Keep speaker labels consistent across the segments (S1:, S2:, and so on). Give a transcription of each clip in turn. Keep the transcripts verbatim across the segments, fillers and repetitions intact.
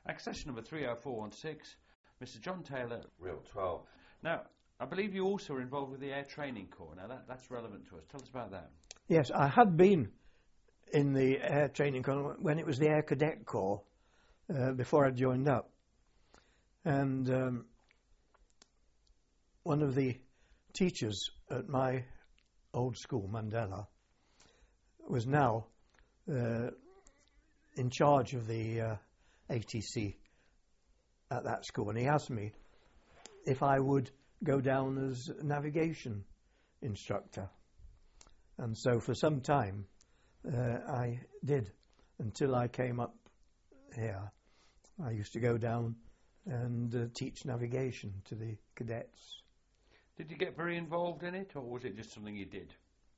S1: Accession number three oh four one six, Mister John Taylor,
S2: Real twelve.
S1: Now, I believe you also are involved with the Air Training Corps. Now, that, that's relevant to us. Tell us about that.
S3: Yes, I had been in the Air Training Corps when it was the Air Cadet Corps, uh, before I joined up. And um, one of the teachers at my old school, Mandela, was now uh, in charge of the uh, A T C at that school, and he asked me if I would go down as a navigation instructor. And so for some time uh, I did, until I came up here. I used to go down and uh, teach navigation to the cadets.
S1: Did you get very involved in it, or was it just something you did?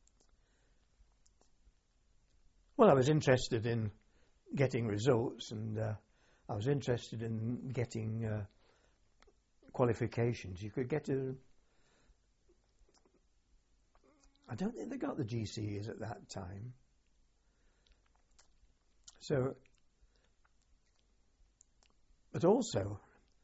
S3: Well, I was interested in getting results, and uh, I was interested in getting uh, qualifications. You could get a... I don't think they got the G C Es at that time. So, but also,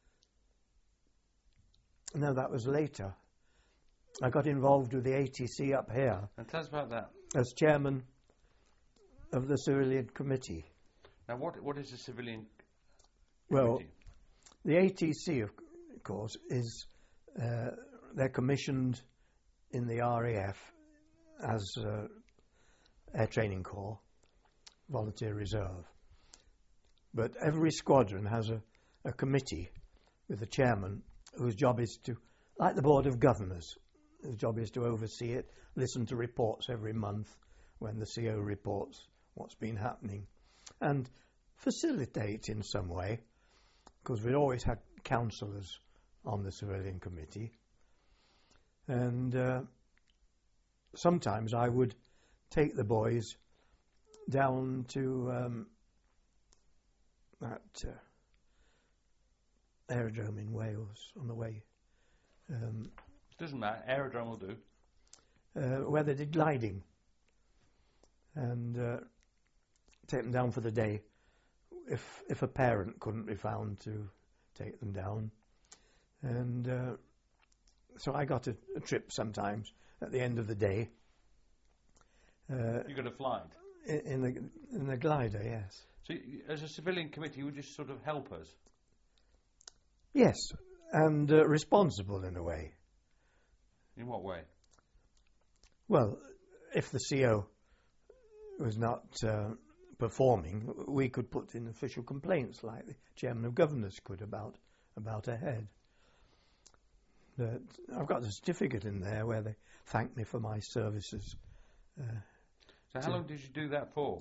S3: no, that was later. I got involved with the A T C up here.
S1: And tell us about that.
S3: As chairman of the Civilian Committee.
S1: Now, what what is a civilian
S3: well,
S1: committee?
S3: The A T C, of course, is uh, they're commissioned in the R A F as uh, Air Training Corps, Volunteer Reserve. But every squadron has a, a committee with a chairman whose job is to, like the Board of Governors, whose job is to oversee it, listen to reports every month when the C O reports what's been happening, and facilitate in some way, because we'd always had counsellors on the Civilian Committee. And uh, sometimes I would take the boys down to um, that uh, aerodrome in Wales on the way. Um,
S1: Doesn't matter, aerodrome will do.
S3: Uh, where they did gliding, and uh, take them down for the day if if a parent couldn't be found to take them down. And uh, so I got a, a trip sometimes at the end of the day. Uh,
S1: You got a flight?
S3: in, in the in the glider, yes.
S1: So you, as a civilian committee, you would just sort of help us?
S3: Yes, and uh, responsible in a way.
S1: In what way?
S3: Well, if the C O was not uh, performing, we could put in official complaints like the Chairman of Governors could about about a head. But I've got a certificate in there where they thank me for my services. Uh,
S1: so how long did you do that for?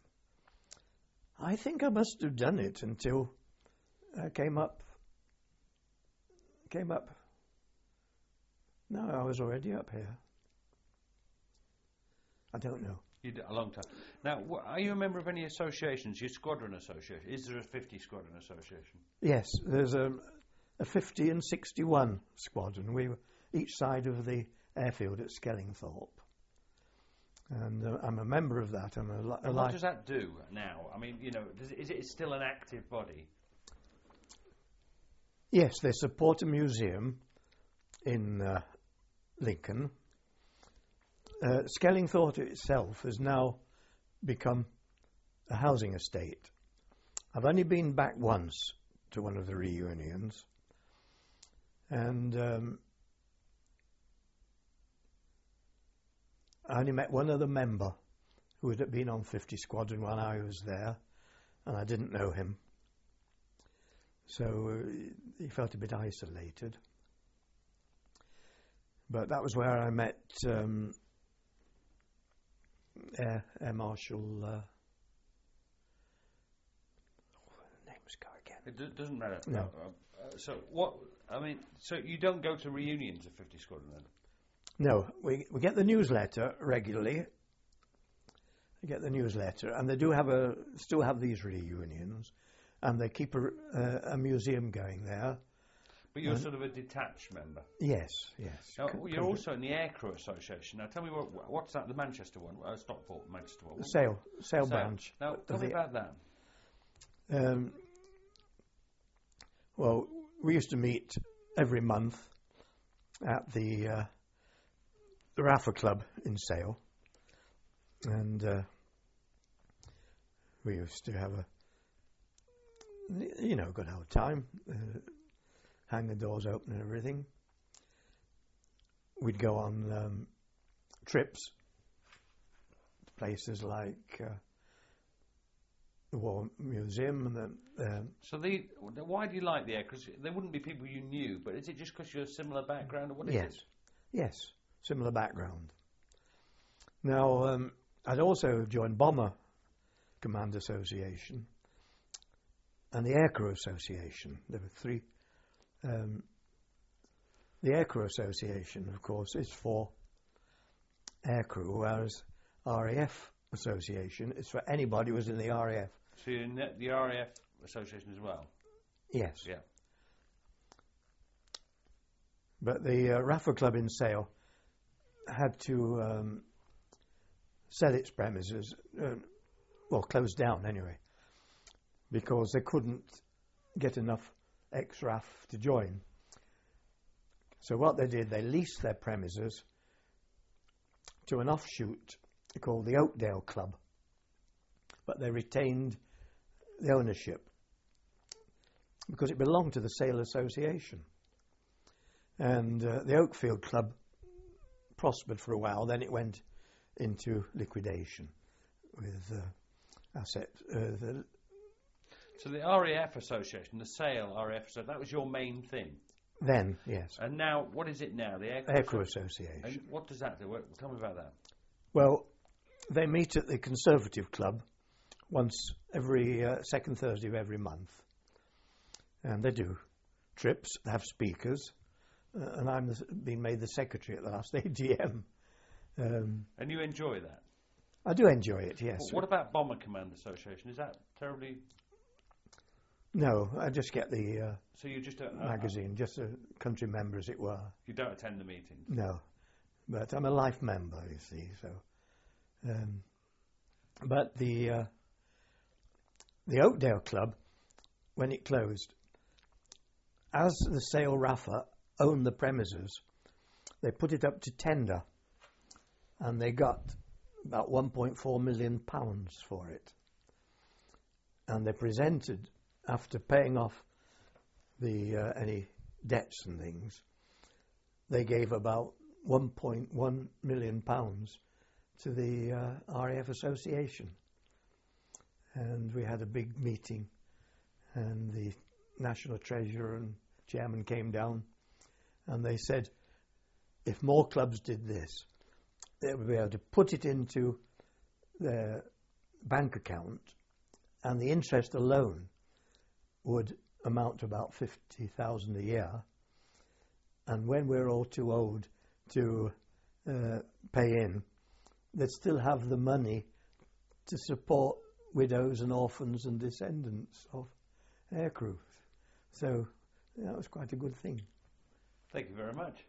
S3: I think I must have done it until I came up. Came up. No, I was already up here. I don't know.
S1: You did a long time. Now, wh- are you a member of any associations? Your squadron association? Is there a fifty squadron association?
S3: Yes, there's a, a fifty and sixty-one squadron. We were each side of the airfield at Skellingthorpe. And uh, I'm a member of that. I'm a, li- a
S1: And what
S3: li-
S1: does that do now? I mean, you know, does, is it still an active body?
S3: Yes, they support a museum in uh, Lincoln. Uh, Skellingthorpe itself has now become a housing estate. I've only been back once to one of the reunions, and um, I only met one other member who had been on fifty Squadron when I was there, and I didn't know him. So uh, he felt a bit isolated. But that was where I met um, Air, Air Marshal. Uh, oh, the names go again.
S1: It do- doesn't matter.
S3: No.
S1: Uh, uh, so what? I mean, so you don't go to reunions of fifty Squadron then?
S3: No, we we get the newsletter regularly. We get the newsletter, and they do have a still have these reunions, and they keep a, uh, a museum going there.
S1: But you're
S3: And-
S1: sort of a detached member.
S3: Yes, yes.
S1: Now,
S3: Co-
S1: you're
S3: co-
S1: also in the Aircrew Association. Now, tell me what, what's that? The Manchester one, uh, Stockport, Manchester one.
S3: The Sail, Sail
S1: So,
S3: branch.
S1: Now, tell
S3: of
S1: me
S3: the-
S1: about that.
S3: Um, Well, we used to meet every month at the, uh, the Raffa Club in Sale, and uh, we used to have a, you know, good old time, uh, hang the doors open and everything. We'd go on um, trips to places like uh, the War Museum and the. Um,
S1: so the why do you like the air? Because there wouldn't be people you knew, but is it just because you're a similar background, or what is
S3: yes,
S1: it?
S3: Yes, similar background. Now, um, I'd also joined Bomber Command Association and the Aircrew Association. There were three. Um, the Aircrew Association, of course, is for aircrew, whereas R A F Association is for anybody who was in the R A F.
S1: So you're in the R A F Association as well?
S3: Yes.
S1: Yeah.
S3: But the uh, Raffa Club in Sale had to um, sell its premises, uh, well, close down anyway, because they couldn't get enough ex-R A F to join. So what they did, they leased their premises to an offshoot called the Oakdale Club, but they retained the ownership because it belonged to the Sale Association. And uh, the Oakfield Club prospered for a while, then it went into liquidation with uh, asset. Uh, the
S1: so the R A F Association, the Sale R A F Association, that was your main thing?
S3: Then, yes.
S1: And now, what is it now? The Aircrew,
S3: Aircrew Association.
S1: And what does that do? What, tell me about that.
S3: Well, they meet at the Conservative Club once every uh, second Thursday of every month. And they do trips, they have speakers, uh, and I'm the, been made the secretary at the last A G M. Um,
S1: and you enjoy that?
S3: I do enjoy it, yes.
S1: Well, what about Bomber Command Association? Is that terribly...
S3: No, I just get the uh,
S1: so you're just a,
S3: magazine, just a country member, as it were.
S1: You don't attend the meetings?
S3: No, but I'm a life member, you see. So, um, but the uh, the Oakdale Club, when it closed, as the Sale Raffa owned the premises, they put it up to tender, and they got about one point four million pounds for it, and they presented. After paying off the uh, any debts and things, they gave about one point one million pounds to the uh, R A F Association, and we had a big meeting, and the National Treasurer and Chairman came down, and they said, if more clubs did this, they would be able to put it into their bank account, and the interest alone would amount to about fifty thousand a year, and when we're all too old to uh, pay in, they'd still have the money to support widows and orphans and descendants of aircrew. So that was quite a good thing.
S1: Thank you very much.